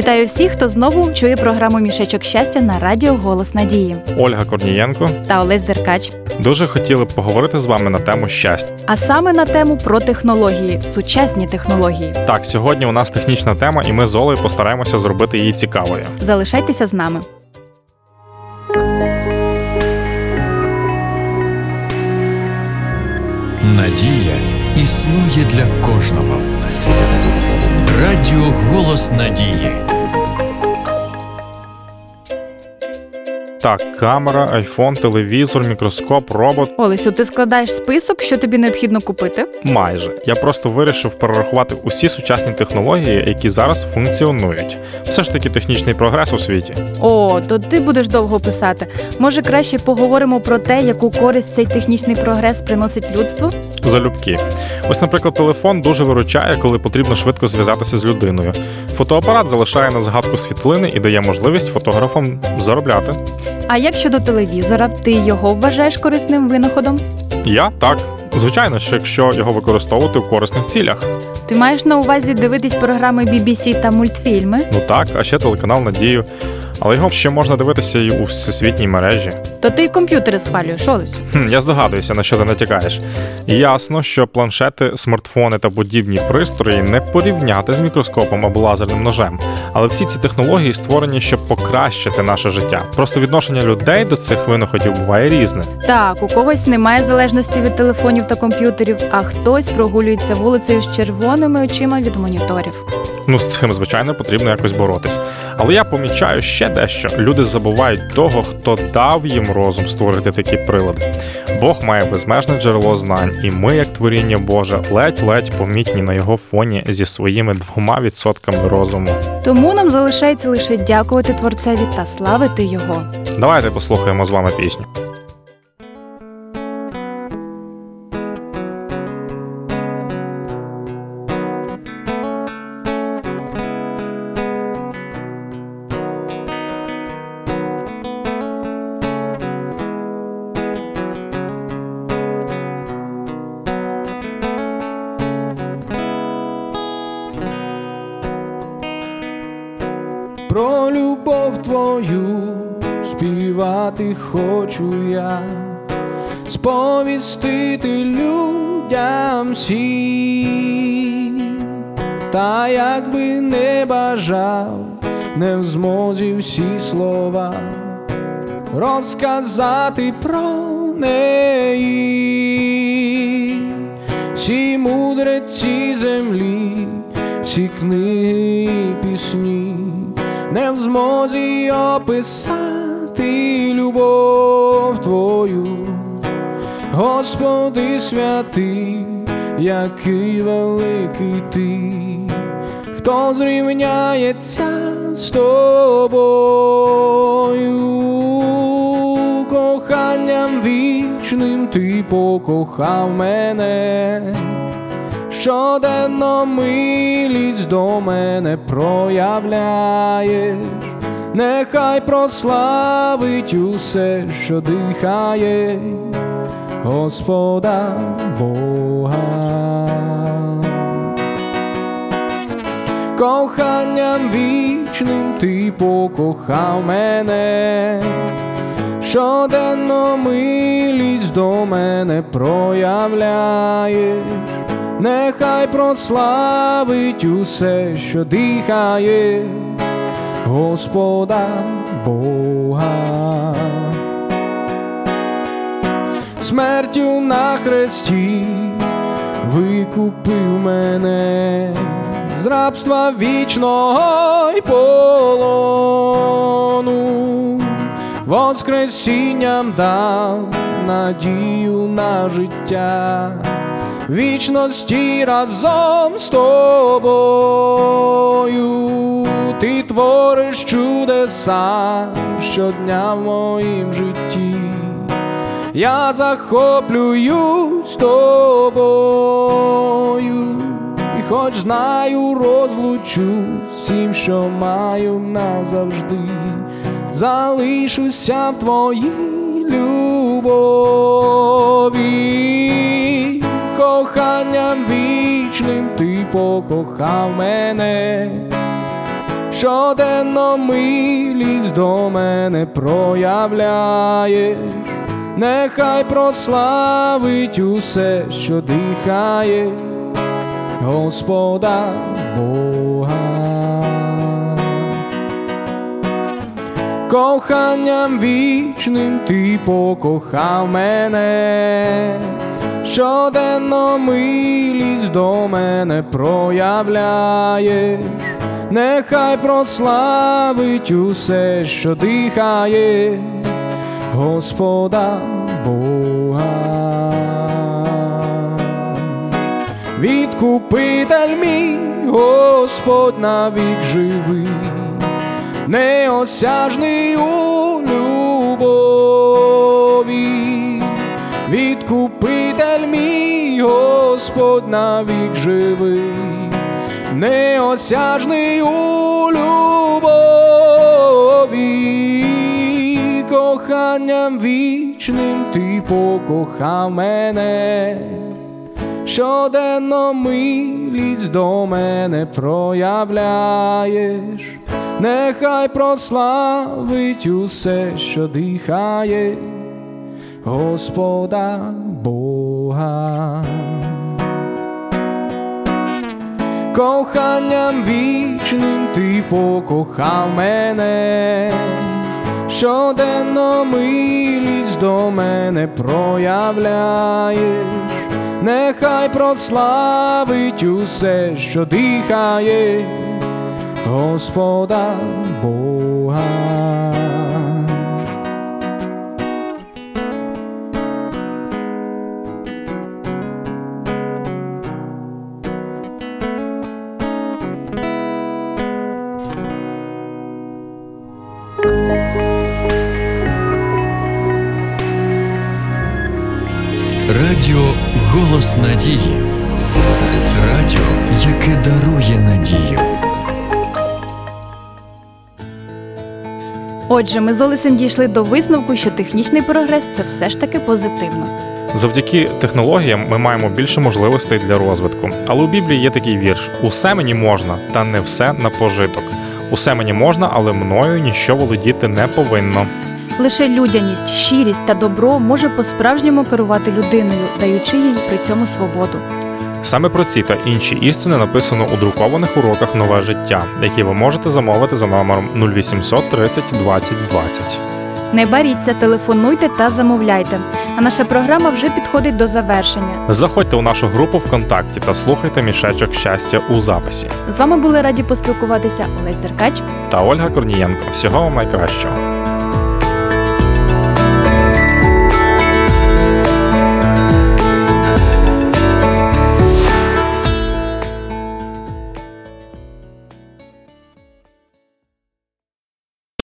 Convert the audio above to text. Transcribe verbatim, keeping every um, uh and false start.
Вітаю всіх, хто знову чує програму «Мішечок щастя» на радіо «Голос Надії». Ольга Корнієнко та Олесь Деркач. Дуже хотіли б поговорити з вами на тему щастя. А саме на тему про технології, сучасні технології. Так, сьогодні у нас технічна тема, і ми з Олею постараємося зробити її цікавою. Залишайтеся з нами. Надія існує для кожного. Радіо «Голос Надії». Так, камера, айфон, телевізор, мікроскоп, робот. Олесю, ти складаєш список, що тобі необхідно купити? Майже. Я просто вирішив перерахувати усі сучасні технології, які зараз функціонують. Все ж таки технічний прогрес у світі. О, то ти будеш довго писати. Може, краще поговоримо про те, яку користь цей технічний прогрес приносить людству? Залюбки. Ось, наприклад, телефон дуже виручає, коли потрібно швидко зв'язатися з людиною. Фотоапарат залишає на згадку світлини і дає можливість фотографам заробляти. А як щодо телевізора, ти його вважаєш корисним винаходом? Я – так. Звичайно, що якщо його використовувати в корисних цілях. Ти маєш на увазі дивитись програми бі бі сі та мультфільми? Ну так, а ще телеканал «Надію». Але його ще можна дивитися і у всесвітній мережі. То ти й комп'ютери схвалюєш, Олесь? Хм, я здогадуюся, на що ти натякаєш. Ясно, що планшети, смартфони та подібні пристрої не порівняти з мікроскопом або лазерним ножем. Але всі ці технології створені, щоб покращити наше життя. Просто відношення людей до цих винаходів буває різне. Так, у когось немає залежності від телефонів та комп'ютерів, а хтось прогулюється вулицею з червоними очима від моніторів. Ну, з цим, звичайно, потрібно якось боротись. Але я помічаю ще дещо. Люди забувають того, хто дав їм розум створити такі прилади. Бог має безмежне джерело знань, і ми, як творіння Боже, ледь-ледь помітні на його фоні зі своїми двома відсотками розуму. Тому нам залишається лише дякувати Творцеві та славити його. Давайте послухаємо з вами пісню. Про любов твою співати хочу я, сповістити людям всім. Та якби не бажав, не в змозі всі слова розказати про неї. Всі мудреці землі, всі книги і пісні не в змозі описати любов твою. Господи святий, який великий ти, хто зрівняється з тобою. Коханням вічним ти покохав мене, щоденно милість до мене проявляєш. Нехай прославить усе, що дихає, Господа Бога. Коханням вічним ти покохав мене, щоденно милість до мене проявляєш. Нехай прославить усе, що дихає, Господа Бога. Смертю на хресті викупив мене з рабства вічного й полону. Воскресінням дав надію на життя, вічності разом з тобою. Ти твориш чудеса щодня в моїм житті. Я захоплююсь тобою, і хоч знаю, розлучусь всім, що маю назавжди, залишуся в твоїй любові. Коханням вічним ти покохав мене, щоденно милість до мене проявляєш. Нехай прославить усе, що дихає, Господа Бога. Коханням вічним ти покохав мене, щоденно милість до мене проявляєш. Нехай прославить усе, що дихає, Господа Бога. Відкупитель мій, Господь навік живий, неосяжний у любові. Відкупитель мій, Господь навік живий, неосяжний у любові. Коханням вічним ти покохав мене, щоденно милість до мене проявляєш. Нехай прославить усе, що дихає, Господа Бога. Коханням вічним ти покохав мене, щоденно милість до мене проявляєш. Нехай прославить усе, що дихає, Господа Бога. Радіо «Голос надії». Радіо, яке дарує надію. Отже, ми з Олесем дійшли до висновку, що технічний прогрес – це все ж таки позитивно. Завдяки технологіям ми маємо більше можливостей для розвитку. Але у Біблії є такий вірш: «Усе мені можна, та не все на пожиток. Усе мені можна, але мною ніщо володіти не повинно». Лише людяність, щирість та добро може по-справжньому керувати людиною, даючи їй при цьому свободу. Саме про ці та інші істини написано у друкованих уроках «Нове життя», які ви можете замовити за номером нуль вісімсот тридцять двадцять двадцять. Не баріться, телефонуйте та замовляйте. А наша програма вже підходить до завершення. Заходьте у нашу групу ВКонтакті та слухайте «Мішечок щастя» у записі. З вами були раді поспілкуватися Олесь Деркач Та Ольга Корнієнко. Всього вам найкращого.